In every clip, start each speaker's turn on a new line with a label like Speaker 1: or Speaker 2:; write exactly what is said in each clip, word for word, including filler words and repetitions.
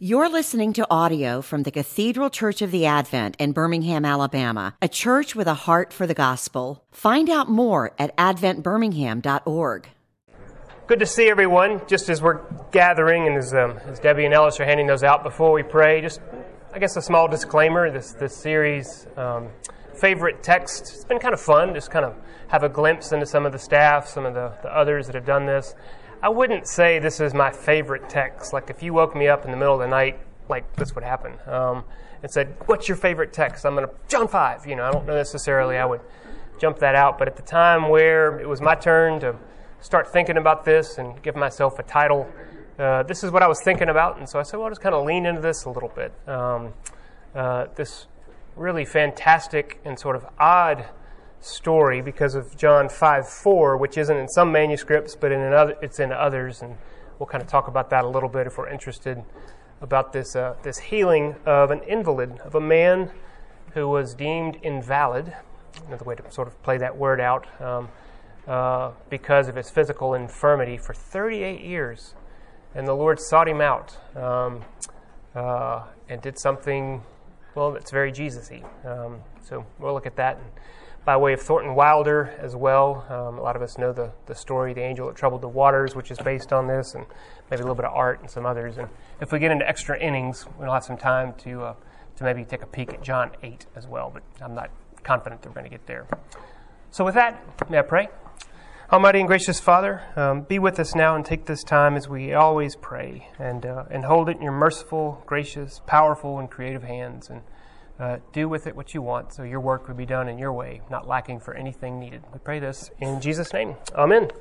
Speaker 1: You're listening to audio from the Cathedral Church of the Advent in Birmingham, Alabama, a church with a heart for the gospel. Find out more at advent birmingham dot org.
Speaker 2: Good to see everyone. Just as we're gathering and as, um, as Debbie and Ellis are handing those out before we pray, just, I guess, a small disclaimer. This, this series, um, favorite text, it's been kind of fun. Just kind of have a glimpse into some of the staff, some of the, the others that have done this. I wouldn't say this is my favorite text. Like if you woke me up in the middle of the night, like this would happen, um, and said, "What's your favorite text?" I'm going to John five. You know, I don't know necessarily I would jump that out, but at the time where it was my turn to start thinking about this and give myself a title, uh, this is what I was thinking about, and so I said, well, I'll just kind of lean into this a little bit. Um, uh, this really fantastic and sort of odd story because of John five four, which isn't in some manuscripts, but in another, it's in others, and we'll kind of talk about that a little bit if we're interested, about this uh, this healing of an invalid, of a man who was deemed invalid, another way to sort of play that word out, um, uh, because of his physical infirmity for thirty-eight years, and the Lord sought him out um, uh, and did something, well, that's very Jesus-y. Um, so we'll look at that. And, by way of Thornton Wilder as well. Um, a lot of us know the, the story, The Angel That Troubled the Waters, which is based on this, and maybe a little bit of art and some others. And if we get into extra innings, we'll have some time to uh, to maybe take a peek at John eight as well, but I'm not confident that we're going to get there. So with that, may I pray? Almighty and gracious Father, um, be with us now and take this time as we always pray, and uh, and hold it in your merciful, gracious, powerful, and creative hands, and Uh, do with it what you want, so your work would be done in your way, not lacking for anything needed. We pray this in Jesus' name. Amen.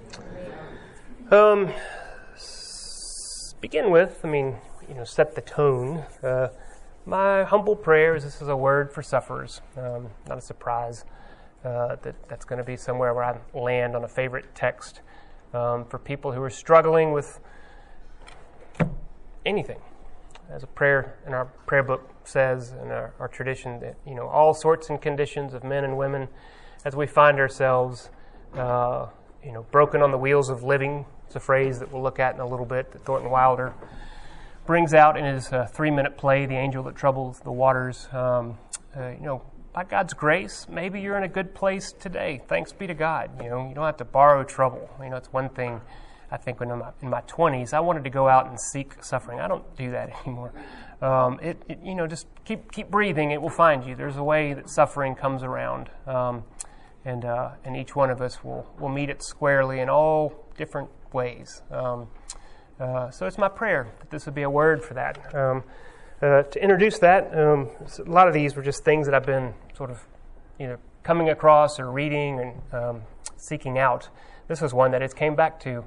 Speaker 2: Um, s- begin with, I mean, you know, set the tone. Uh, my humble prayer is this is a word for sufferers. Um, not a surprise uh, that that's going to be somewhere where I land on a favorite text um, for people who are struggling with anything. As a prayer in our prayer book says, in our, our tradition, that, you know, all sorts and conditions of men and women, as we find ourselves, uh, you know, broken on the wheels of living. It's a phrase that we'll look at in a little bit that Thornton Wilder brings out in his uh, three-minute play, The Angel That Troubles the Waters. Um, uh, you know, by God's grace, maybe you're in a good place today. Thanks be to God. You know, you don't have to borrow trouble. You know, it's one thing. I think when I'm in my twenties, I wanted to go out and seek suffering. I don't do that anymore. Um, it, it, you know, just keep keep breathing. It will find you. There's a way that suffering comes around, um, and uh, and each one of us will will meet it squarely in all different ways. Um, uh, so it's my prayer that this would be a word for that. Um, uh, to introduce that, um, a lot of these were just things that I've been sort of either coming across or reading and um, seeking out. This was one that it came back to.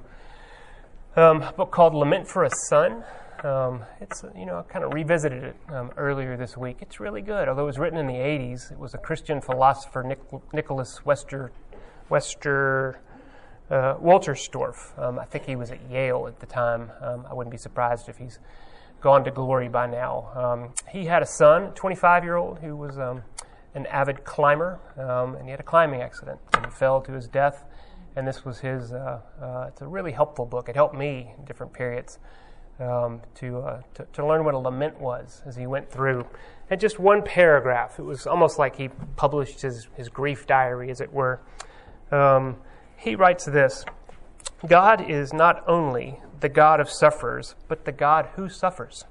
Speaker 2: Um, a book called Lament for a Son. Um, it's, you know, I kind of revisited it um, earlier this week. It's really good. Although it was written in the eighties, it was a Christian philosopher, Nic- Nicholas Wester, Wester, uh, Wolterstorff. Um, I think he was at Yale at the time. Um, I wouldn't be surprised if he's gone to glory by now. Um, he had a son, a twenty-five-year-old, who was um, an avid climber, um, and he had a climbing accident, and he fell to his death. And this was his, uh, uh, it's a really helpful book. It helped me in different periods um, to, uh, to to learn what a lament was as he went through. And just one paragraph, it was almost like he published his, his grief diary, as it were. Um, he writes this: God is not only the God of sufferers, but the God who suffers.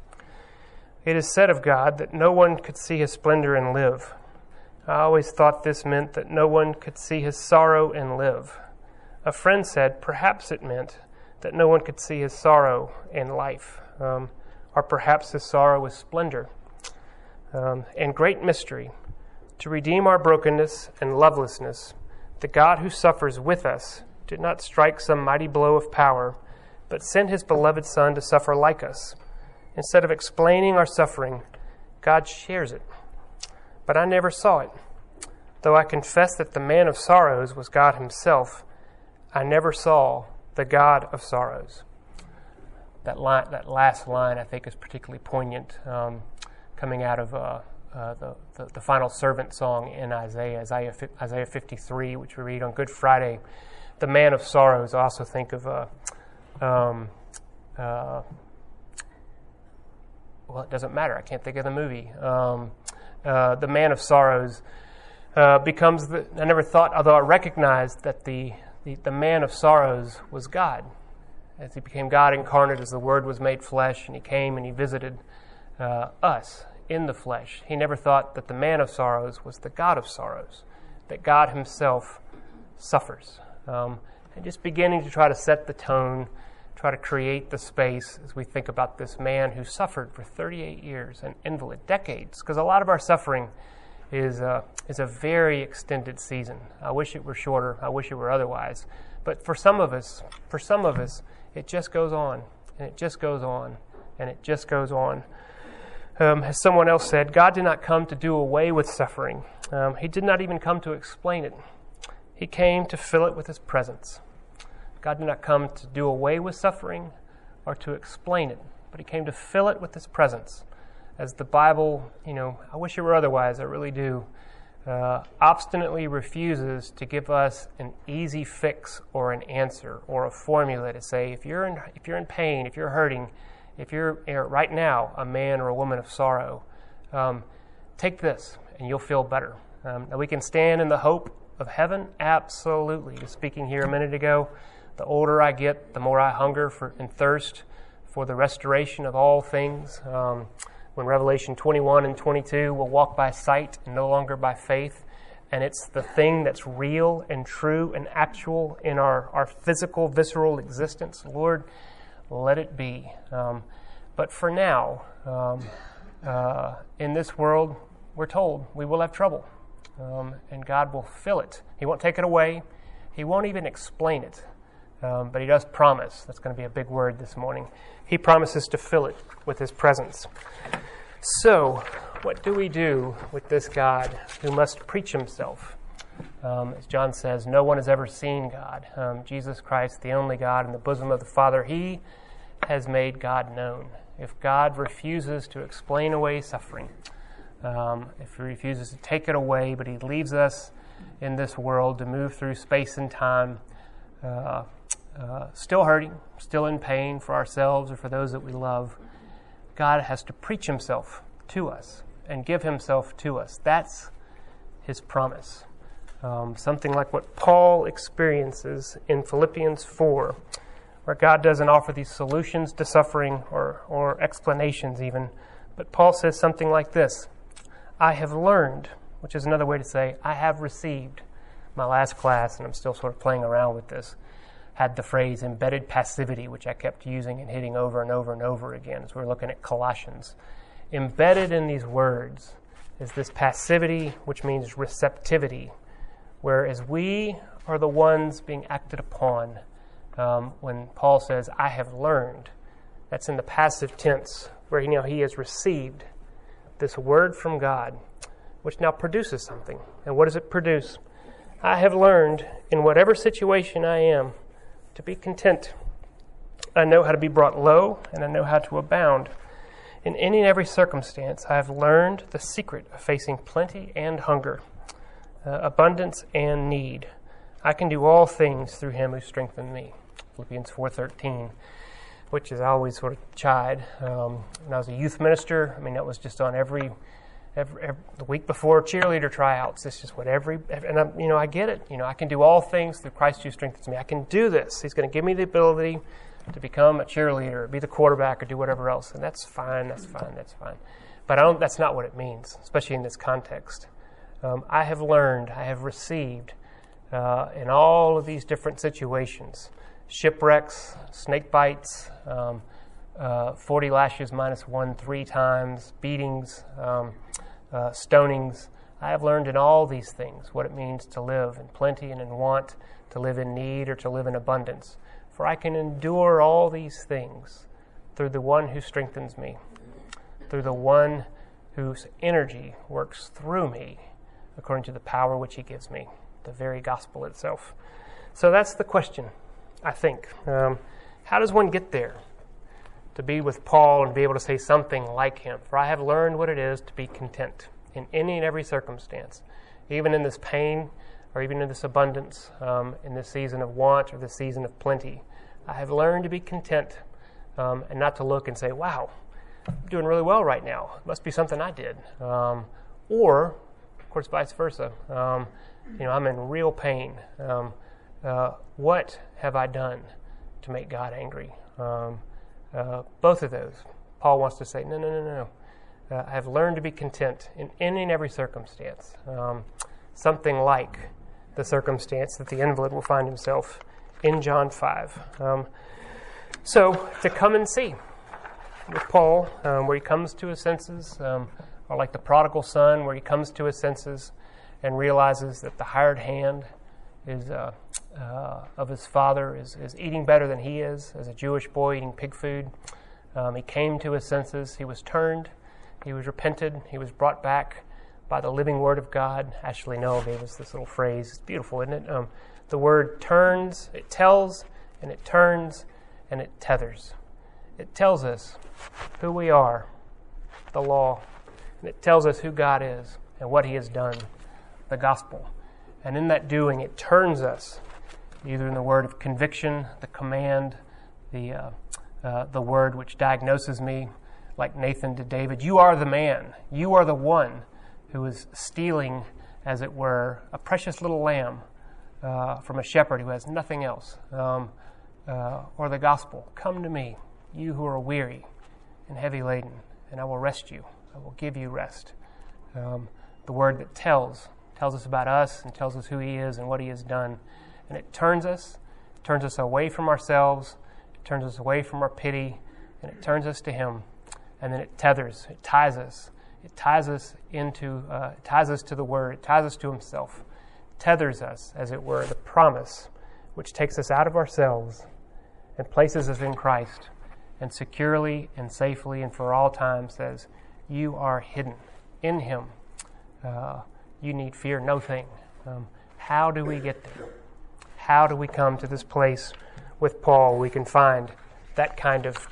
Speaker 2: It is said of God that no one could see his splendor and live. I always thought this meant that no one could see his sorrow and live. A friend said perhaps it meant that no one could see his sorrow and life, um, or perhaps his sorrow was splendor um, and great mystery. To redeem our brokenness and lovelessness, the God who suffers with us did not strike some mighty blow of power, but sent his beloved Son to suffer like us. Instead of explaining our suffering, God shares it. But I never saw it. Though I confess that the man of sorrows was God himself, I never saw the God of sorrows. That line, that last line, I think, is particularly poignant, um, coming out of uh, uh, the, the the final servant song in Isaiah, Isaiah, Isaiah fifty-three, which we read on Good Friday. The man of sorrows. I also think of uh, um, uh, well, it doesn't matter. I can't think of the movie. Um, uh, the Man of Sorrows uh, becomes the, I never thought, although I recognized that the, the, the Man of Sorrows was God. As he became God incarnate, as the Word was made flesh, and he came and he visited uh, us in the flesh. He never thought that the Man of Sorrows was the God of sorrows, that God himself suffers. Um, and just beginning to try to set the tone, try to create the space as we think about this man who suffered for thirty-eight years, an invalid, decades, because a lot of our suffering is, uh, is a very extended season. I wish it were shorter. I wish it were otherwise. But for some of us, for some of us, it just goes on, and it just goes on, and it just goes on. Um, as someone else said, God did not come to do away with suffering. Um, he did not even come to explain it. He came to fill it with his presence. God did not come to do away with suffering or to explain it, but he came to fill it with his presence. As the Bible, you know, I wish it were otherwise, I really do, uh, obstinately refuses to give us an easy fix or an answer or a formula to say, if you're in, if you're in pain, if you're hurting, if you're right now a man or a woman of sorrow, um, take this and you'll feel better. Um, and we can stand in the hope of heaven, absolutely. Just speaking here a minute ago, the older I get, the more I hunger for and thirst for the restoration of all things. Um, when Revelation twenty-one and twenty-two will walk by sight and no longer by faith, and it's the thing that's real and true and actual in our, our physical, visceral existence. Lord, let it be. Um, but for now, um, uh, in this world, we're told we will have trouble, um, and God will fill it. He won't take it away. He won't even explain it. Um, but he does promise. That's going to be a big word this morning. He promises to fill it with his presence. So, what do we do with this God who must preach himself? Um, as John says, no one has ever seen God. Um, Jesus Christ, the only God in the bosom of the Father, he has made God known. If God refuses to explain away suffering, um, if he refuses to take it away, but he leaves us in this world to move through space and time, uh, uh, still hurting, still in pain for ourselves or for those that we love, God has to preach himself to us and give himself to us. That's his promise. Um, something like what Paul experiences in Philippians four, where God doesn't offer these solutions to suffering or, or explanations even, but Paul says something like this: I have learned, which is another way to say, I have received. My last class, and I'm still sort of playing around with this, had the phrase embedded passivity, which I kept using and hitting over and over and over again as we were looking at Colossians. Embedded in these words is this passivity, which means receptivity, whereas we are the ones being acted upon. Um, when Paul says, I have learned, that's in the passive tense, where you know, he has received this word from God, which now produces something. And what does it produce? I have learned, in whatever situation I am, to be content. I know how to be brought low, and I know how to abound. In any and every circumstance, I have learned the secret of facing plenty and hunger, uh, abundance and need. I can do all things through him who strengthened me. Philippians four thirteen, which is I always sort of chide. Um, when I was a youth minister, I mean, that was just on every, every, every the week before cheerleader tryouts. It's just what every, every and I'm, you know, I get it. You know, I can do all things through Christ who strengthens me. I can do this. He's going to give me the ability to become a cheerleader, be the quarterback, or do whatever else, and that's fine. That's fine. That's fine. But I don't. That's not what it means, especially in this context. Um, I have learned. I have received uh, in all of these different situations. Shipwrecks, snake bites, um, uh, forty lashes minus one three times, beatings, um, uh, stonings. I have learned in all these things what it means to live in plenty and in want, to live in need or to live in abundance. For I can endure all these things through the one who strengthens me, through the one whose energy works through me, according to the power which he gives me, the very gospel itself. So that's the question. I think. Um, how does one get there? To be with Paul and be able to say something like him. For I have learned what it is to be content in any and every circumstance, even in this pain or even in this abundance, um, in this season of want or this season of plenty. I have learned to be content um, and not to look and say, wow, I'm doing really well right now. It must be something I did. Um, or, of course, vice versa. Um, you know, I'm in real pain. Um, uh, what have I done to make God angry? Um, uh, both of those. Paul wants to say, no, no, no, no. Uh, I have learned to be content in any and every circumstance. Um, something like the circumstance that the invalid will find himself in John five. Um, so, to come and see with Paul, um, where he comes to his senses, um, or like the prodigal son, where he comes to his senses and realizes that the hired hand is uh, uh, of his father is, is eating better than he is, as a Jewish boy eating pig food. Um, he came to his senses. He was turned. He was repented. He was brought back by the living word of God. Ashley Null gave us this little phrase. It's beautiful, isn't it? Um, the word turns, it tells, and it turns, and it tethers. It tells us who we are, the law, and it tells us who God is and what he has done, the gospel. And in that doing, it turns us, either in the word of conviction, the command, the uh, uh, the word which diagnoses me, like Nathan to David, you are the man, you are the one who is stealing, as it were, a precious little lamb uh, from a shepherd who has nothing else. Um, uh, or the gospel, come to me, you who are weary and heavy laden, and I will rest you. I will give you rest. Um, the word that tells, tells us about us and tells us who he is and what he has done. And it turns us, turns us away from ourselves, it turns us away from our pity, and it turns us to him. And then it tethers, it ties us. It ties us into, uh, it ties us to the word, it ties us to himself. It tethers us, as it were, the promise, which takes us out of ourselves and places us in Christ, and securely and safely and for all time says, you are hidden in him. Uh, you need fear no thing. Um, how do we get there? How do we come to this place with Paul? We can find that kind of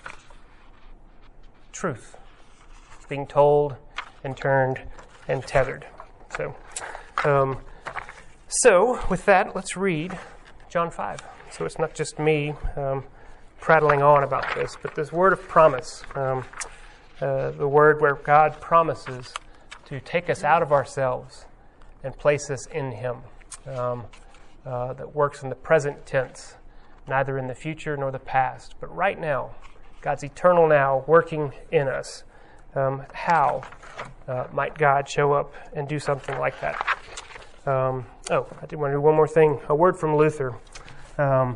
Speaker 2: truth being told and turned and tethered. So, um, so with that, let's read John five. So it's not just me um, prattling on about this, but this word of promise, um, uh, the word where God promises to take us out of ourselves and place us in him, um, uh, that works in the present tense, neither in the future nor the past, but right now, God's eternal now working in us. Um, how uh, might God show up and do something like that? Um, oh, I did want to do one more thing. A word from Luther. Um,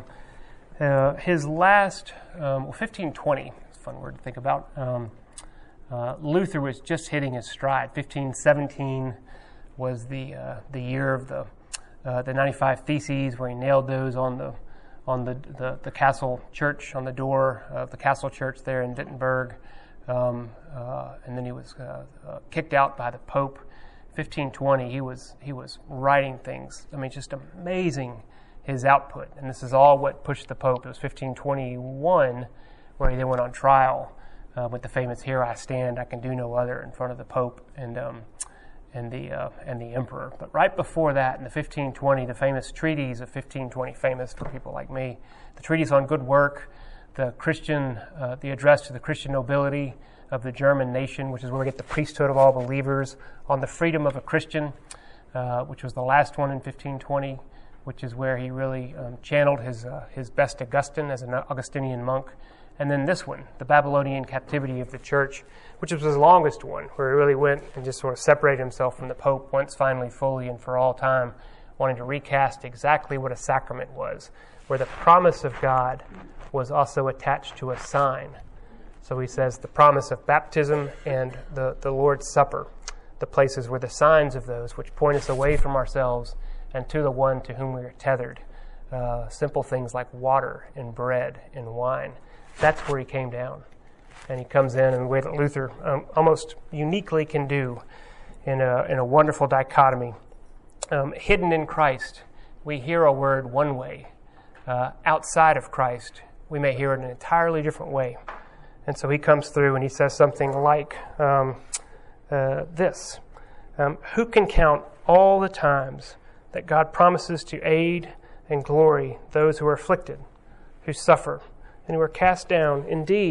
Speaker 2: uh, his last, um, well, fifteen twenty, it's a fun word to think about. Um, uh, Luther was just hitting his stride. fifteen seventeen was the uh, the year of the uh, the ninety-five Theses, where he nailed those on the on the, the, the castle church, on the door of the castle church there in Wittenberg. Um, uh, and then he was uh, uh, kicked out by the Pope. fifteen twenty, he was he was writing things. I mean, just amazing, his output. And this is all what pushed the Pope. It was fifteen twenty-one where he then went on trial uh, with the famous "Here I stand, I can do no other" in front of the Pope and um, and the uh, and the Emperor. But right before that, in the fifteen twenty, the famous treatise of fifteen twenty, famous for people like me, the treatise on good work, the Christian, uh, the address to the Christian nobility of the German nation, which is where we get the priesthood of all believers, on the freedom of a Christian, uh, which was the last one in fifteen twenty, which is where he really um, channeled his uh, his best Augustine as an Augustinian monk. And then this one, the Babylonian captivity of the church, which was his longest one, where he really went and just sort of separated himself from the Pope once finally fully and for all time, wanting to recast exactly what a sacrament was, where the promise of God was also attached to a sign. So he says the promise of baptism and the, the Lord's Supper, the places where the signs of those which point us away from ourselves and to the one to whom we are tethered. Uh, simple things like water and bread and wine. That's where he came down. And he comes in in the way that Luther um, almost uniquely can do in a, in a wonderful dichotomy. Um, hidden in Christ, we hear a word one way. Uh, outside of Christ, we may hear it in an entirely different way. And so he comes through and he says something like um, uh, this. Um, Who can count all the times that God promises to aid and glory those who are afflicted, who suffer, and who are cast down? Indeed,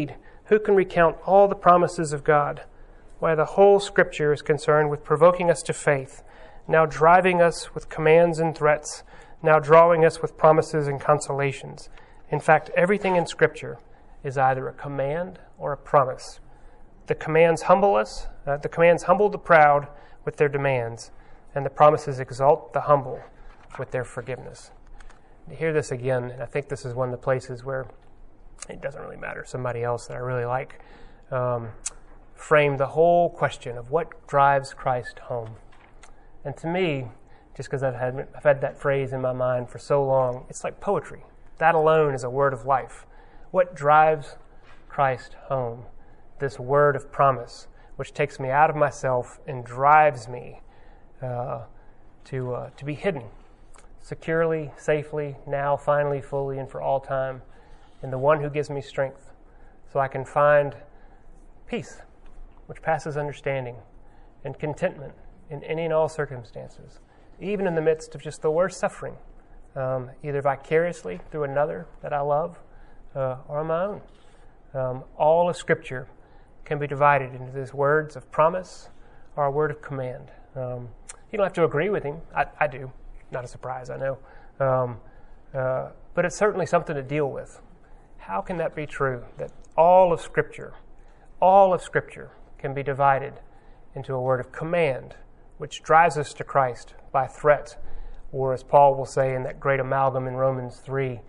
Speaker 2: Who can recount all the promises of God? Why, the whole Scripture is concerned with provoking us to faith, now driving us with commands and threats, now drawing us with promises and consolations. In fact, everything in Scripture is either a command or a promise. The commands humble us, uh, the commands humble the proud with their demands, and the promises exalt the humble with their forgiveness. To hear this again, and I think this is one of the places where it doesn't really matter, somebody else that I really like um, framed the whole question of what drives Christ home. And to me, just because I've had, I've had that phrase in my mind for so long, it's like poetry. That alone is a word of life. What drives Christ home? This word of promise, which takes me out of myself and drives me uh, to uh, to be hidden securely, safely, now, finally, fully, and for all time in the one who gives me strength, so I can find peace, which passes understanding, and contentment in any and all circumstances, even in the midst of just the worst suffering, um, either vicariously through another that I love uh, or on my own. Um, all of Scripture can be divided into these words of promise or a word of command. Um, you don't have to agree with him. I, I do. Not a surprise, I know. Um, uh, but it's certainly something to deal with. How can that be true, that all of Scripture, all of Scripture can be divided into a word of command, which drives us to Christ by threat, or as Paul will say in that great amalgam in Romans three,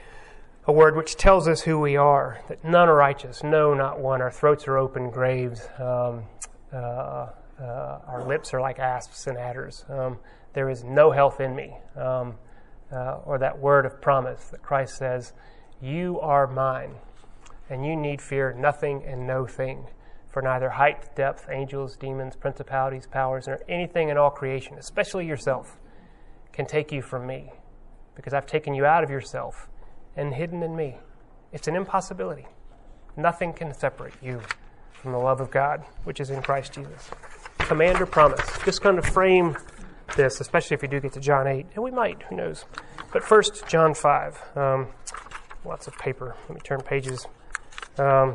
Speaker 2: a word which tells us who we are, that none are righteous, no, not one. Our throats are open graves. Um, uh, uh, our lips are like asps and adders. Um, there is no health in me. Um, uh, or that word of promise that Christ says, you are mine, and you need fear nothing and no thing, for neither height, depth, angels, demons, principalities, powers, nor anything in all creation, especially yourself, can take you from me, because I've taken you out of yourself and hidden in me. It's an impossibility. Nothing can separate you from the love of God, which is in Christ Jesus. Command or promise. Just kind of frame this, especially if we do get to John eight, and we might, who knows. But first, John five. Um, lots of paper. Let me turn pages. Um,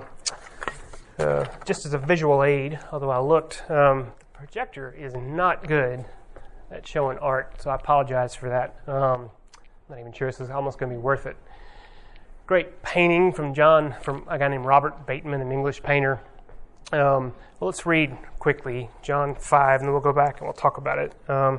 Speaker 2: uh, just as a visual aid, although I looked, um, the projector is not good at showing art, so I apologize for that. Um, not even sure this is almost going to be worth it. Great painting from John, from a guy named Robert Bateman, an English painter. Um, well, let's read quickly John five, and then we'll go back and we'll talk about it. Um,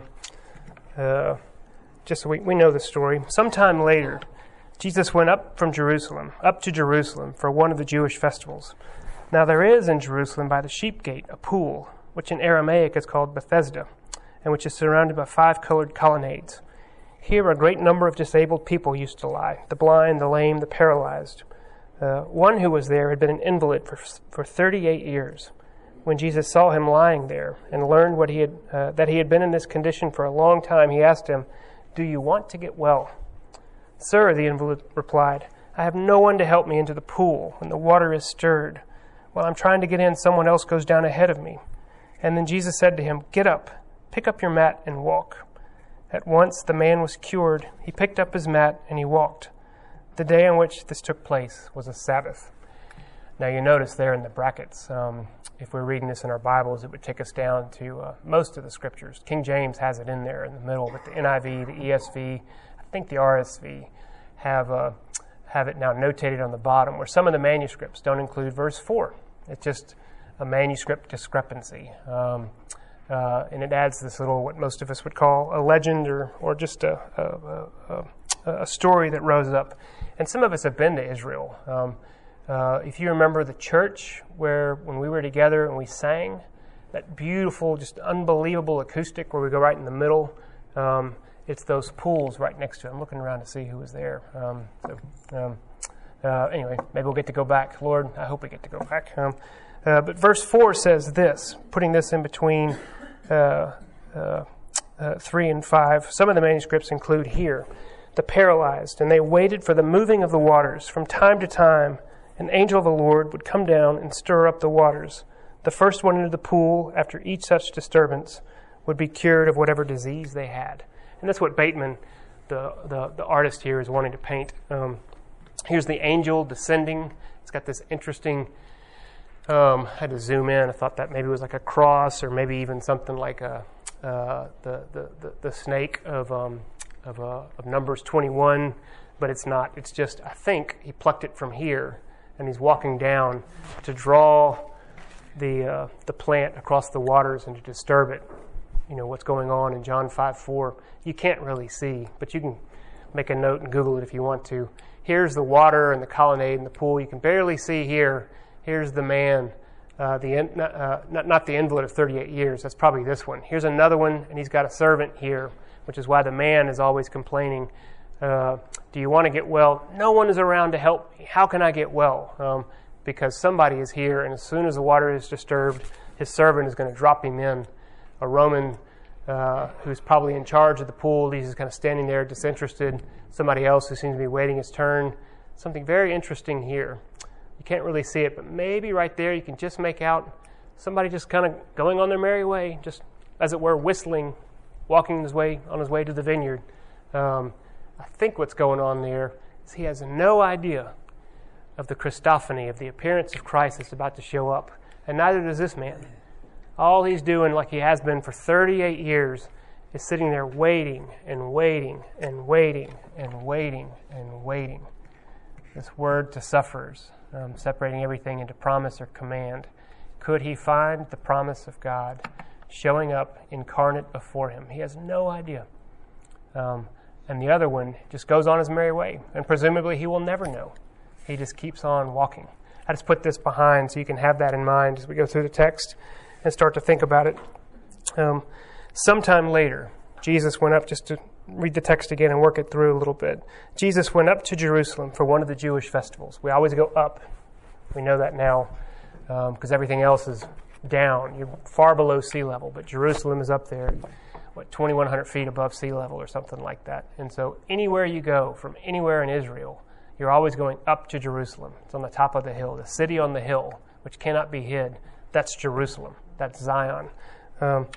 Speaker 2: uh, just so we, we know the story. Sometime later, Jesus went up from Jerusalem, up to Jerusalem for one of the Jewish festivals. Now there is in Jerusalem by the sheep gate a pool, which in Aramaic is called Bethesda, and which is surrounded by five colored colonnades. Here a great number of disabled people used to lie, the blind, the lame, the paralyzed. Uh, one who was there had been an invalid for for thirty-eight years. When Jesus saw him lying there and learned what he had uh, that he had been in this condition for a long time, he asked him, "Do you want to get well?" "Sir," the invalid replied, "I have no one to help me into the pool when the water is stirred. While I'm trying to get in, someone else goes down ahead of me." And then Jesus said to him, "Get up, pick up your mat and walk." At once the man was cured. He picked up his mat and he walked. The day on which this took place was a Sabbath. Now you notice there in the brackets, um, if we're reading this in our Bibles, it would take us down to uh, most of the scriptures. King James has it in there in the middle, but the N I V, the E S V, I think the R S V have uh, have it now notated on the bottom, where some of the manuscripts don't include verse four. It's just a manuscript discrepancy. Um, uh, and it adds this little, what most of us would call a legend or, or just a, a, a, a story that rose up. And some of us have been to Israel. Um, uh, if you remember the church where when we were together and we sang, that beautiful, just unbelievable acoustic where we go right in the middle, um, it's those pools right next to it. I'm looking around to see who was there. Um, so, um, uh, anyway, maybe we'll get to go back. Lord, I hope we get to go back. Um, uh, but verse four says this, putting this in between uh, uh, uh, three and five. Some of the manuscripts include here the paralyzed, and they waited for the moving of the waters. From time to time, an angel of the Lord would come down and stir up the waters. The first one into the pool, after each such disturbance, would be cured of whatever disease they had. And that's what Bateman, the the, the artist here, is wanting to paint. Um, here's the angel descending. It's got this interesting Um, I had to zoom in. I thought that maybe it was like a cross, or maybe even something like a uh, the, the, the the snake of um, of, uh, of Numbers twenty-one, but it's not. It's just, I think he plucked it from here, and he's walking down to draw the uh, the plant across the waters and to disturb it. You know what's going on in John five four. You can't really see, but you can make a note and Google it if you want to. Here's the water and the colonnade and the pool. You can barely see here. Here's the man, uh, the uh, not, not the invalid of thirty-eight years. That's probably this one. Here's another one, and he's got a servant here, which is why the man is always complaining. Uh, do you want to get well? No one is around to help me. How can I get well? Um, because somebody is here, and as soon as the water is disturbed, his servant is going to drop him in. A Roman uh, who's probably in charge of the pool, he's just kind of standing there disinterested. Somebody else who seems to be waiting his turn. Something very interesting here. You can't really see it, but maybe right there you can just make out somebody just kind of going on their merry way, just as it were whistling, walking his way on his way to the vineyard. Um, I think what's going on there is he has no idea of the Christophany, of the appearance of Christ that's about to show up, and neither does this man. All he's doing, like he has been for thirty-eight years, is sitting there waiting and waiting and waiting and waiting and waiting. This word to sufferers. Um, separating everything into promise or command. Could he find the promise of God showing up incarnate before him? He has no idea. Um, and the other one just goes on his merry way, and presumably he will never know. He just keeps on walking. I just put this behind so you can have that in mind as we go through the text and start to think about it. Um, sometime later, Jesus went up, just to read the text again and work it through a little bit. Jesus went up to Jerusalem for one of the Jewish festivals. We always go up. We know that now because um, everything else is down. You're far below sea level, but Jerusalem is up there, what, twenty-one hundred feet above sea level or something like that. And so anywhere you go from anywhere in Israel, you're always going up to Jerusalem. It's on the top of the hill, the city on the hill, which cannot be hid. That's Jerusalem. That's Zion. Um,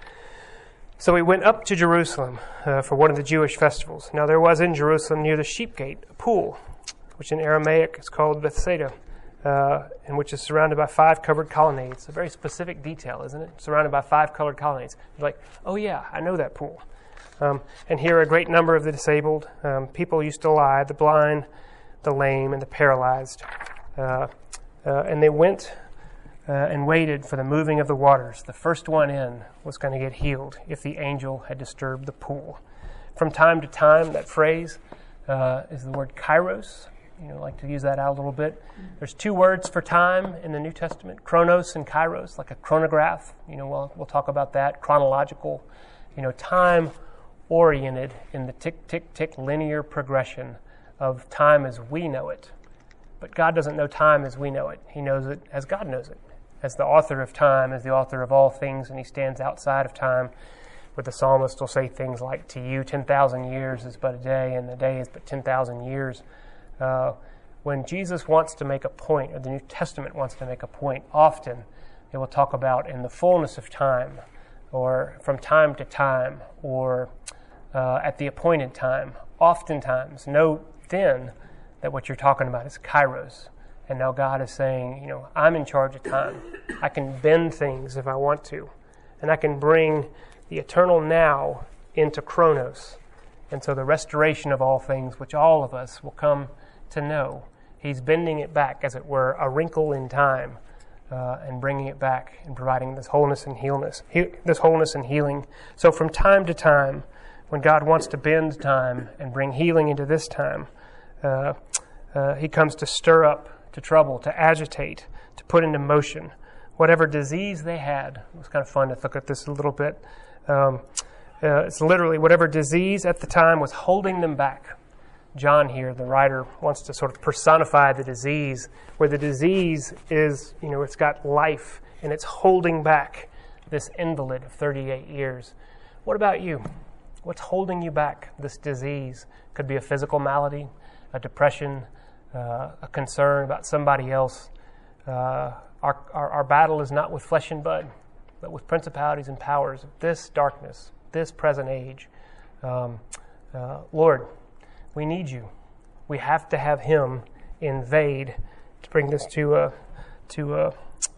Speaker 2: So he went up to Jerusalem uh, for one of the Jewish festivals. Now there was in Jerusalem near the sheep gate a pool, which in Aramaic is called Bethsaida, uh, and which is surrounded by five covered colonnades. A very specific detail, isn't it? Surrounded by five colored colonnades. You're like, oh yeah, I know that pool. Um, and here a great number of the disabled um, people used to lie, the blind, the lame, and the paralyzed. Uh, uh, and they went Uh, and waited for the moving of the waters. The first one in was going to get healed if the angel had disturbed the pool. From time to time, that phrase uh, is the word kairos. You know, I like to use that out a little bit. There's two words for time in the New Testament, chronos and kairos, like a chronograph. You know, we'll, we'll talk about that, chronological. You know, time oriented in the tick, tick, tick linear progression of time as we know it. But God doesn't know time as we know it. He knows it as God knows it. As the author of time, as the author of all things, and he stands outside of time, where the psalmist will say things like, to you ten thousand years is but a day, and the day is but ten thousand years. Uh, when Jesus wants to make a point, or the New Testament wants to make a point, often it will talk about in the fullness of time, or from time to time, or uh, at the appointed time. Oftentimes, note then that what you're talking about is kairos. And now God is saying, you know, I'm in charge of time. I can bend things if I want to. And I can bring the eternal now into chronos. And so the restoration of all things, which all of us will come to know, he's bending it back, as it were, a wrinkle in time, uh, and bringing it back and providing this wholeness and healness, he- this wholeness and healing. So from time to time, when God wants to bend time and bring healing into this time, uh, uh, he comes to stir up, to trouble, to agitate, to put into motion whatever disease they had. It was kind of fun to look at this a little bit. Um, uh, it's literally whatever disease at the time was holding them back. John here, the writer, wants to sort of personify the disease, where the disease is, you know, it's got life and it's holding back this invalid of thirty-eight years. What about you? What's holding you back? This disease could be a physical malady, a depression, Uh, a concern about somebody else. Uh, our, our our battle is not with flesh and blood, but with principalities and powers of this darkness, this present age. Um, uh, Lord, we need you. We have to have him invade to bring this to a to a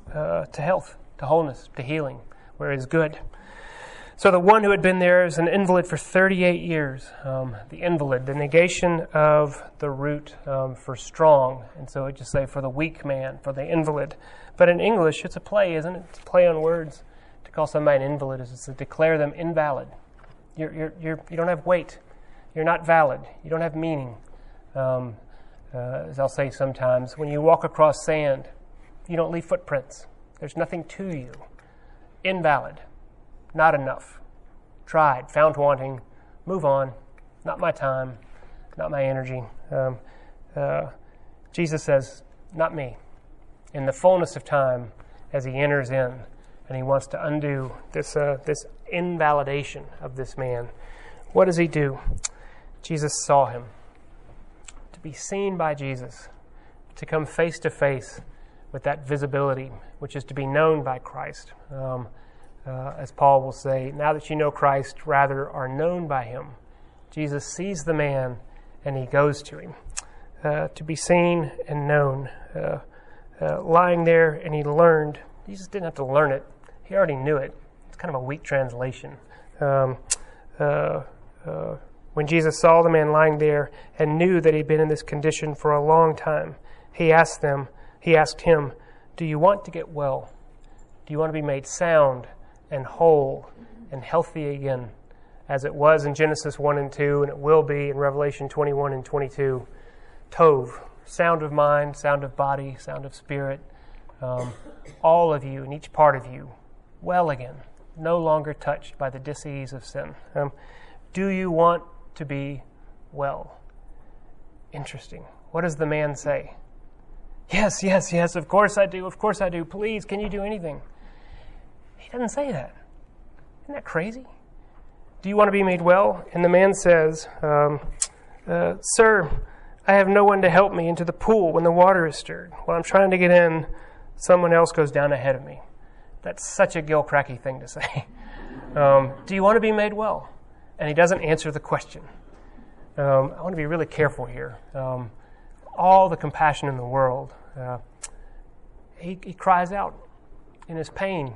Speaker 2: uh, to health, to wholeness, to healing, where it is good. So the one who had been there is an invalid for thirty-eight years. Um, the invalid, the negation of the root um, for strong. And so it just say for the weak man, for the invalid. But in English, it's a play, isn't it? It's a play on words. To call somebody an invalid is to declare them invalid. You're, you're, you're, you don't have weight. You're not valid. You don't have meaning. Um, uh, as I'll say sometimes, when you walk across sand, you don't leave footprints. There's nothing to you. Invalid. Not enough. Tried. Found wanting. Move on. Not my time. Not my energy. Um, uh, Jesus says, not me. In the fullness of time, as he enters in, and he wants to undo this uh, this invalidation of this man, what does he do? Jesus saw him. To be seen by Jesus, to come face to face with that visibility, which is to be known by Christ. Um, uh, as Paul will say, now that you know Christ, rather are known by him. Jesus sees the man and he goes to him. Uh, to be seen and known. Uh, uh, lying there, and he learned. Jesus didn't have to learn it. He already knew it. It's kind of a weak translation. Um, uh, uh, when Jesus saw the man lying there and knew that he'd been in this condition for a long time, he asked them, he asked him, do you want to get well? Do you want to be made sound and whole and healthy again, as it was in Genesis one and two, and it will be in Revelation twenty-one and twenty-two? Tov, sound of mind, sound of body, sound of spirit, um, all of you and each part of you, well again, no longer touched by the disease of sin. Um, do you want to be well? Interesting. What does the man say? Yes, yes, yes, of course I do, of course I do. Please, can you do anything? He doesn't say that. Isn't that crazy? Do you want to be made well? And the man says, um, uh, Sir, I have no one to help me into the pool when the water is stirred. While I'm trying to get in, someone else goes down ahead of me. That's such a Gilcracky thing to say. Um, do you want to be made well? And he doesn't answer the question. Um, I want to be really careful here. Um, all the compassion in the world. Uh, he, he cries out in his pain.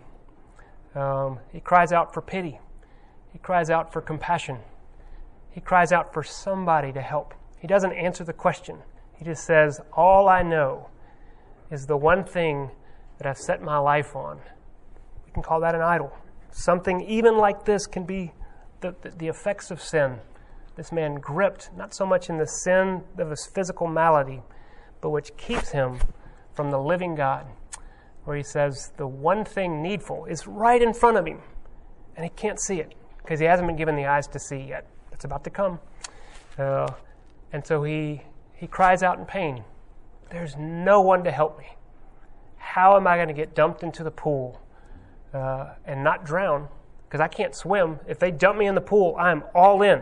Speaker 2: Um, he cries out for pity. He cries out for compassion. He cries out for somebody to help. He doesn't answer the question. He just says, all I know is the one thing that I've set my life on. We can call that an idol. Something even like this can be the, the, the effects of sin. This man gripped, not so much in the sin of his physical malady, but which keeps him from the living God, where he says the one thing needful is right in front of him, and he can't see it because he hasn't been given the eyes to see yet. It's about to come. Uh, and so he, he cries out in pain. There's no one to help me. How am I going to get dumped into the pool uh, and not drown? Because I can't swim. If they dump me in the pool, I'm all in.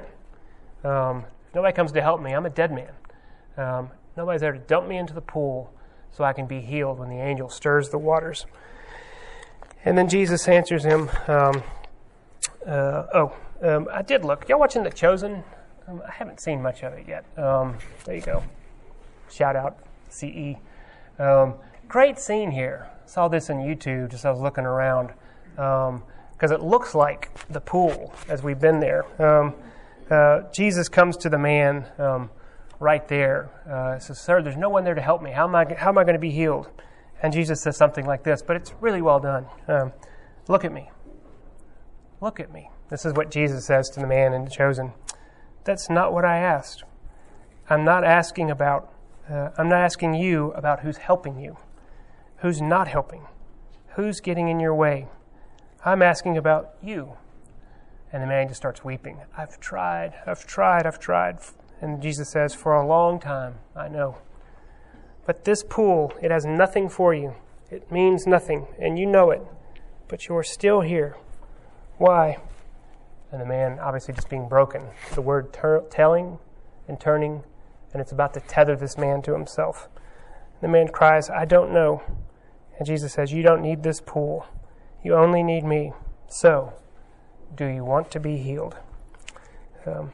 Speaker 2: Um, if nobody comes to help me, I'm a dead man. Um, nobody's there to dump me into the pool so I can be healed when the angel stirs the waters. And then Jesus answers him. Um, uh, oh, um, I did look. Y'all watching The Chosen? Um, I haven't seen much of it yet. Um, there you go. Shout out, C E. Um, great scene here. Saw this on YouTube just as I was looking around. Because um, it looks like the pool as we've been there. Um, uh, Jesus comes to the man um, right there. Uh, says, "Sir, there's no one there to help me. How am I, how am I going to be healed?" And Jesus says something like this, but it's really well done. Um, Look at me. Look at me. This is what Jesus says to the man in The Chosen. That's not what I asked. I'm not asking about, uh, I'm not asking you about who's helping you, who's not helping, who's getting in your way. I'm asking about you. And the man just starts weeping. I've tried, I've tried, I've tried. And Jesus says, for a long time, I know. But this pool, it has nothing for you. It means nothing, and you know it. But you're still here. Why? And the man, obviously just being broken. The word ter- telling and turning, and it's about to tether this man to himself. The man cries, I don't know. And Jesus says, you don't need this pool. You only need me. So, do you want to be healed? Um,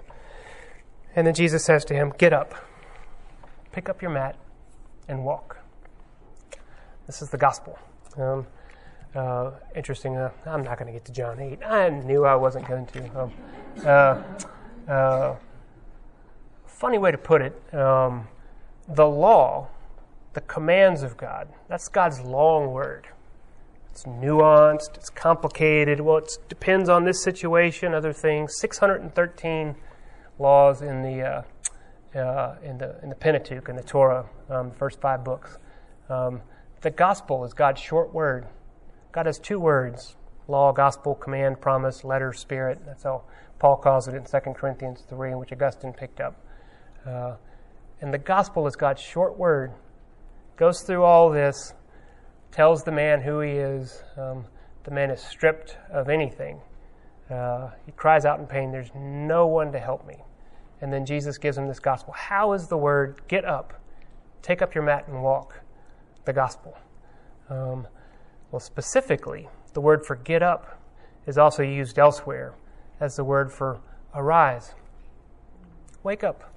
Speaker 2: and then Jesus says to him, get up. Pick up your mat and walk. This is the gospel. Um, uh, interesting. Uh, I'm not going to get to John eight. I knew I wasn't going to. Um, uh, uh, funny way to put it. Um, the law, the commands of God, that's God's long word. It's nuanced, it's complicated. Well, it depends on this situation, other things. six hundred thirteen laws in the uh, uh, in the in the Pentateuch, in the Torah, um, the first five books. Um, the gospel is God's short word. God has two words: law, gospel, command, promise, letter, spirit. That's how Paul calls it in Second Corinthians three, which Augustine picked up. Uh, and the gospel is God's short word. Goes through all this. Tells the man who he is. Um, the man is stripped of anything. Uh, he cries out in pain, there's no one to help me. And then Jesus gives him this gospel. How is the word, get up, take up your mat and walk, the gospel? Um, well, specifically, the word for get up is also used elsewhere as the word for arise. Wake up.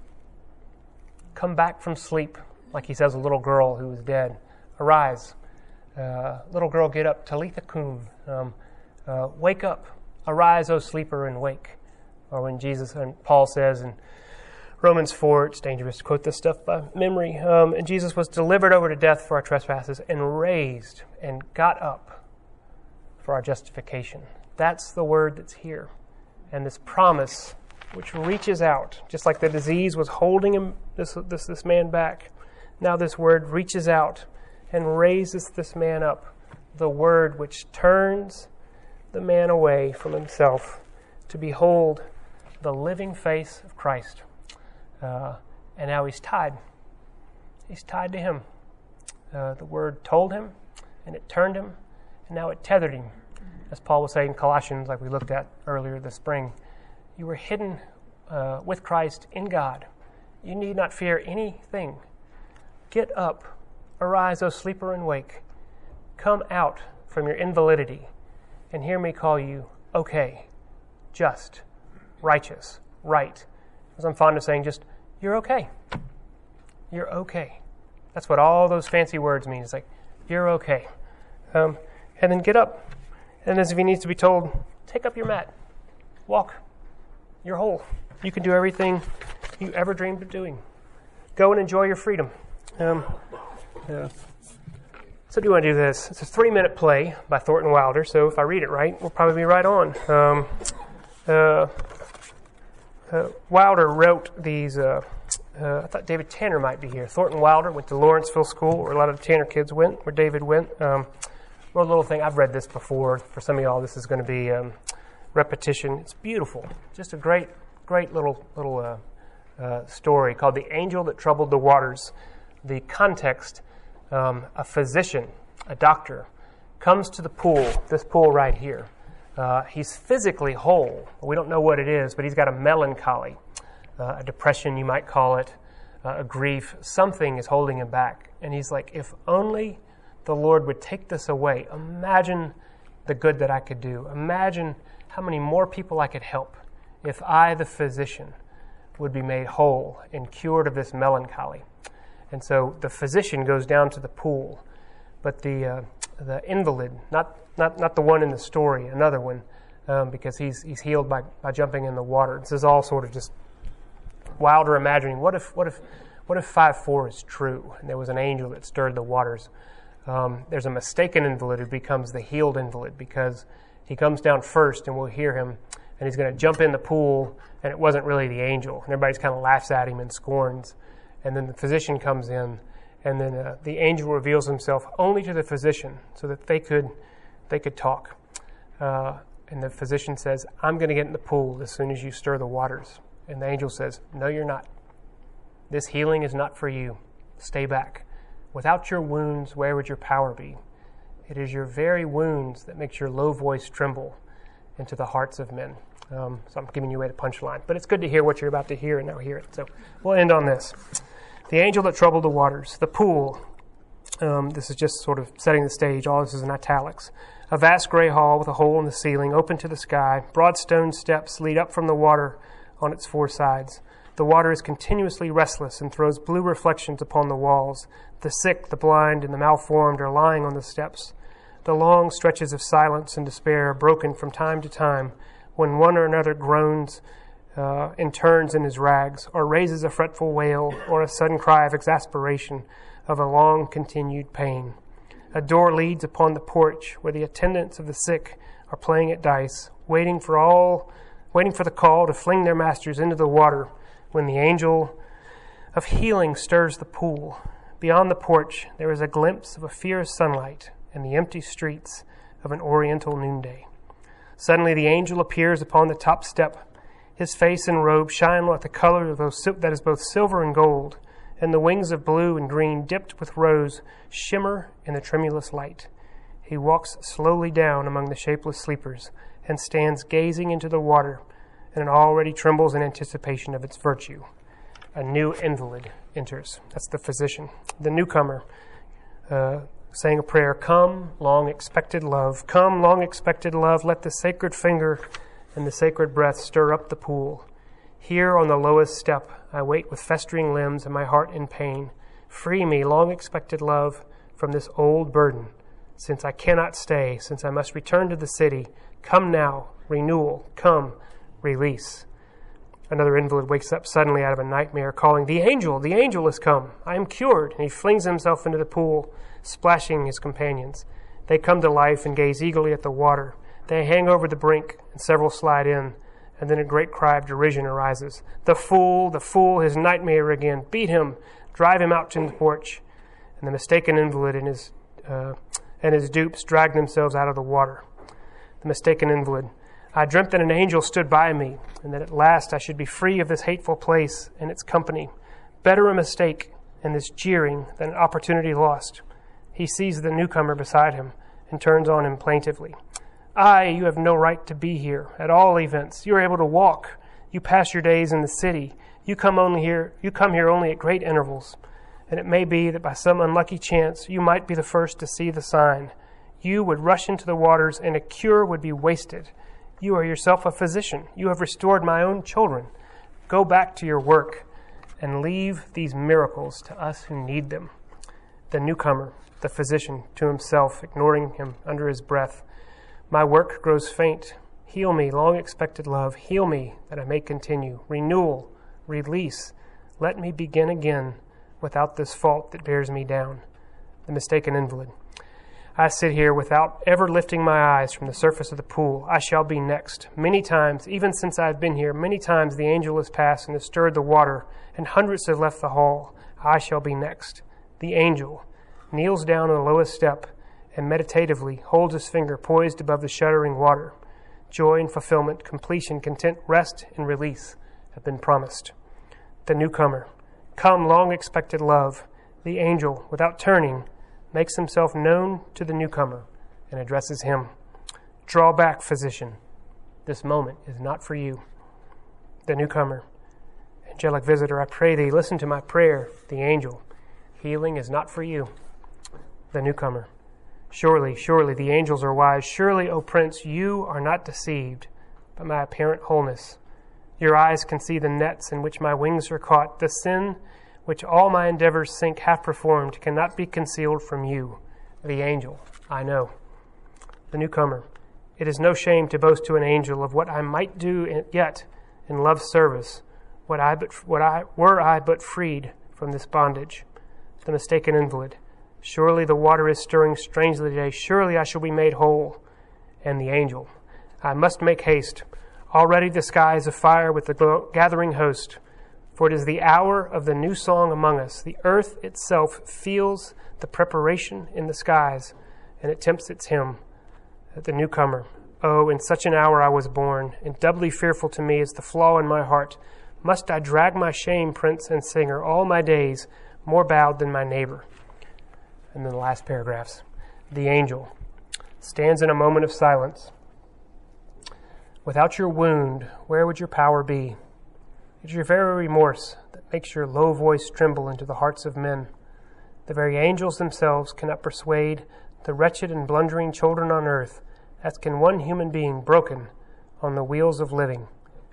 Speaker 2: Come back from sleep, like he says a little girl who is dead. Arise. Uh, little girl, get up, Talitha kum, um, uh, wake up, arise, O sleeper, and wake. Or when Jesus and Paul says in Romans four, it's dangerous to quote this stuff by memory, um, and Jesus was delivered over to death for our trespasses and raised and got up for our justification. That's the word that's here. And this promise, which reaches out, just like the disease was holding him, this this, this man back, now this word reaches out and raises this man up, the word which turns the man away from himself to behold the living face of Christ. Uh, and now he's tied. He's tied to him. Uh, the word told him, and it turned him, and now it tethered him. As Paul was saying in Colossians, like we looked at earlier this spring, you were hidden uh, with Christ in God. You need not fear anything. Get up. Arise, O sleeper, and wake. Come out from your invalidity and hear me call you okay, just, righteous, right. As I'm fond of saying, just, you're okay. You're okay. That's what all those fancy words mean. It's like, you're okay. Um, and then get up. And as if he needs to be told, take up your mat. Walk. You're whole. You can do everything you ever dreamed of doing. Go and enjoy your freedom. Um, Yeah. So do you want to do this? It's a three-minute play by Thornton Wilder, so if I read it right, we'll probably be right on. Um, uh, uh, Wilder wrote these, uh, uh, I thought David Tanner might be here. Thornton Wilder went to Lawrenceville School, where a lot of the Tanner kids went, where David went. Um, wrote a little thing, I've read this before. For some of y'all, this is going to be um, repetition. It's beautiful. Just a great, great little, little uh, uh, story called The Angel That Troubled the Waters. The context, um, a physician, a doctor, comes to the pool, this pool right here. Uh, he's physically whole. We don't know what it is, but he's got a melancholy, uh, a depression you might call it, uh, a grief. Something is holding him back. And he's like, if only the Lord would take this away. Imagine the good that I could do. Imagine how many more people I could help if I, the physician, would be made whole and cured of this melancholy. And so the physician goes down to the pool, but the uh, the invalid, not, not not the one in the story, another one, um, because he's he's healed by, by jumping in the water. This is all sort of just Wilder imagining. What if what if what if five four is true, and there was an angel that stirred the waters? Um, there's a mistaken invalid who becomes the healed invalid because he comes down first, and we'll hear him, and he's going to jump in the pool, and it wasn't really the angel, and everybody kind of laughs at him and scorns. And then the physician comes in, and then uh, the angel reveals himself only to the physician, so that they could they could talk. Uh, and the physician says, "I'm going to get in the pool as soon as you stir the waters." And the angel says, "No, you're not. This healing is not for you. Stay back. Without your wounds, where would your power be? It is your very wounds that makes your low voice tremble into the hearts of men." Um, so I'm giving you away the punchline, but it's good to hear what you're about to hear and now hear it. So we'll end on this. The angel that troubled the waters, the pool. Um, this is just sort of setting the stage. All this is in italics. A vast gray hall with a hole in the ceiling, open to the sky. Broad stone steps lead up from the water on its four sides. The water is continuously restless and throws blue reflections upon the walls. The sick, the blind, and the malformed are lying on the steps. the long stretches of silence and despair are broken from time to time when one or another groans uh, and turns in his rags, or raises a fretful wail or a sudden cry of exasperation of a long-continued pain. A door leads upon the porch where the attendants of the sick are playing at dice, waiting for all, waiting for the call to fling their masters into the water when the angel of healing stirs the pool. Beyond the porch there is a glimpse of a fierce sunlight and the empty streets of an oriental noonday. Suddenly the angel appears upon the top step. His face and robe shine like the color of those that is both silver and gold, and the wings of blue and green dipped with rose shimmer in the tremulous light. He walks slowly down among the shapeless sleepers and stands gazing into the water, and already trembles in anticipation of its virtue. A new invalid enters. That's the physician. The newcomer, uh, saying a prayer, "Come, long-expected love. Come, long-expected love. Let the sacred finger and the sacred breath stir up the pool. Here on the lowest step I wait with festering limbs and my heart in pain. Free me, long-expected love, from this old burden. Since I cannot stay, since I must return to the city, come now, renewal, come, release." Another invalid wakes up suddenly out of a nightmare, calling, "The angel, the angel has come. I am cured." And he flings himself into the pool, splashing his companions. They come to life and gaze eagerly at the water. They hang over the brink, and several slide in, and then a great cry of derision arises. "The fool, the fool, his nightmare again. Beat him, drive him out to the porch." And the mistaken invalid and his, uh, and his dupes drag themselves out of the water. The mistaken invalid: "I dreamt that an angel stood by me, and that at last I should be free of this hateful place and its company. Better a mistake and this jeering than an opportunity lost." He sees the newcomer beside him and turns on him plaintively. "Aye, you have no right to be here, at all events. You are able to walk. You pass your days in the city. You come only here. You come here only at great intervals. And it may be that by some unlucky chance you might be the first to see the sign. You would rush into the waters, and a cure would be wasted. You are yourself a physician. You have restored my own children. Go back to your work and leave these miracles to us who need them." The newcomer, the physician, to himself, ignoring him under his breath: "My work grows faint. Heal me, long-expected love. Heal me, that I may continue. Renewal, release. Let me begin again without this fault that bears me down." The mistaken invalid: "I sit here without ever lifting my eyes from the surface of the pool. I shall be next. Many times, even since I have been here, many times the angel has passed and has stirred the water, and hundreds have left the hall. I shall be next." The angel kneels down on the lowest step and meditatively holds his finger poised above the shuddering water. Joy and fulfillment, completion, content, rest, and release have been promised. The newcomer: "Come, long-expected love." The angel, without turning, makes himself known to the newcomer and addresses him: "Draw back, physician. This moment is not for you." The newcomer: "Angelic visitor, I pray thee, listen to my prayer." The angel: "Healing is not for you." The newcomer: "Surely, surely, the angels are wise. Surely, O Prince, you are not deceived by my apparent wholeness. Your eyes can see the nets in which my wings are caught. The sin which all my endeavors think half performed cannot be concealed from you." The angel: "I know." The newcomer: "It is no shame to boast to an angel of what I might do in, yet in love's service, what I but what I were I but freed from this bondage." The mistaken invalid: "Surely the water is stirring strangely today. Surely I shall be made whole." And the angel: "I must make haste. Already the sky is afire with the gathering host. For it is the hour of the new song among us. The earth itself feels the preparation in the skies, and it tempts its hymn." The newcomer: "Oh, in such an hour I was born, and doubly fearful to me is the flaw in my heart. Must I drag my shame, prince and singer, all my days, more bowed than my neighbor?" And then the last paragraphs. The angel stands in a moment of silence. "Without your wound, where would your power be? It's your very remorse that makes your low voice tremble into the hearts of men. The very angels themselves cannot persuade the wretched and blundering children on earth, as can one human being broken on the wheels of living.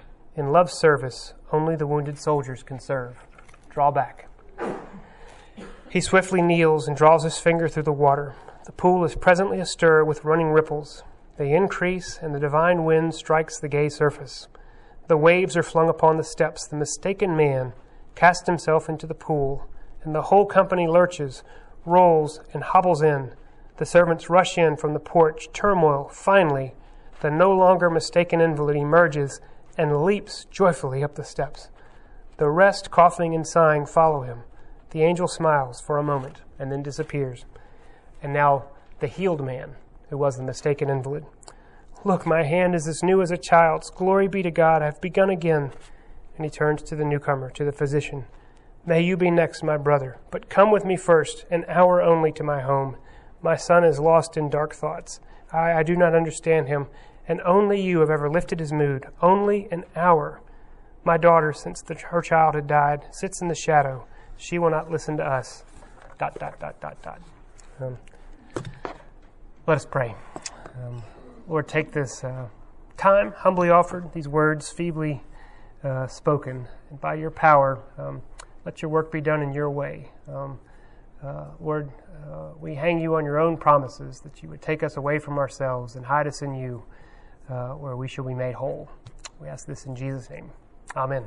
Speaker 2: In love's service, only the wounded soldiers can serve. Draw back." He swiftly kneels and draws his finger through the water. The pool is presently astir with running ripples. They increase, and the divine wind strikes the gay surface. The waves are flung upon the steps. The mistaken man casts himself into the pool, and the whole company lurches, rolls, and hobbles in. The servants rush in from the porch. Turmoil. Finally, the no longer mistaken invalid emerges and leaps joyfully up the steps. The rest, coughing and sighing, follow him. The angel smiles for a moment and then disappears. And now the healed man, who was the mistaken invalid. Look, my hand is as new as a child's. Glory be to God, I have begun again. And he turns to the newcomer, to the physician. May you be next, my brother, but come with me first, an hour only, to my home. My son is lost in dark thoughts. I, I do not understand him, and only you have ever lifted his mood. Only an hour. My daughter, since the, her child had died, sits in the shadow. She will not listen to us. Dot, dot, dot, dot, dot. Um, let us pray. Um, Lord, take this uh, time, humbly offered, these words feebly uh, spoken, and by your power, um, let your work be done in your way. Um, uh, Lord, uh, we hang you on your own promises that you would take us away from ourselves and hide us in you, uh, where we shall be made whole. We ask this in Jesus' name. Amen.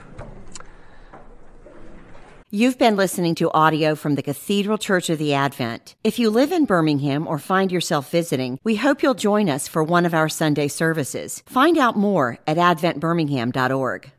Speaker 1: You've been listening to audio from the Cathedral Church of the Advent. If you live in Birmingham or find yourself visiting, we hope you'll join us for one of our Sunday services. Find out more at advent birmingham dot org.